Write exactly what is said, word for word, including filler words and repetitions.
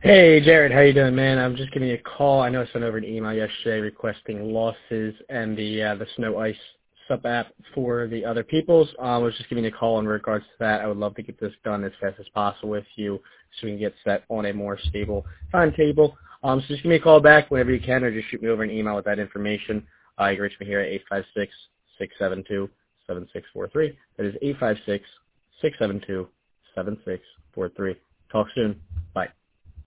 Hey, Jared, how you doing, man? I'm just giving you a call. I know I sent over an email yesterday requesting losses and the uh, the Snow Ice sub app for the other peoples. Um, I was just giving you a call in regards to that. I would love to get this done as fast as possible with you so we can get set on a more stable timetable. Um, so just give me a call back whenever you can, or just shoot me over an email with that information. Uh, you can reach me here at eight five six, six seven two, seven six four three. That is eight five six, six seven two, seven six four three. Talk soon. Bye.